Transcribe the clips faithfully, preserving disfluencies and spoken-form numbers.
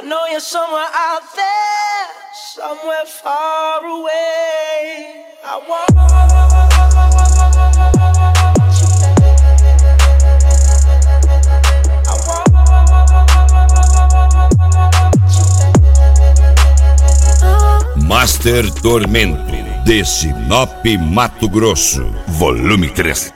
know you're somewhere out there, somewhere far away. I want Master Tormento, de Sinop, Mato Grosso, volume três.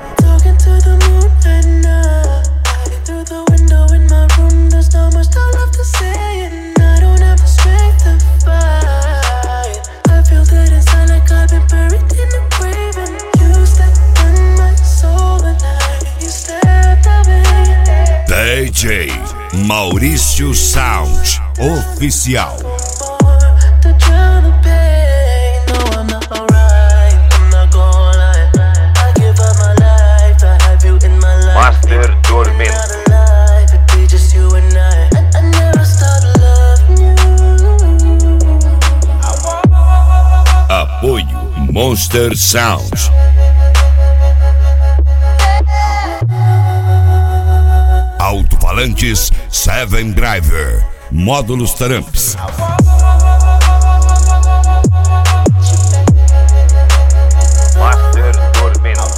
D J Maurício Sound Oficial. Master Tormento. Apoio Monster Sound. Alto-falantes Seven Driver. Módulos Tramps. Master Tormento.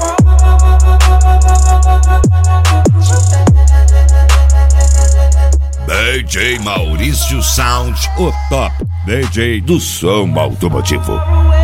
D J Maurício Sound, o top D J do som automotivo.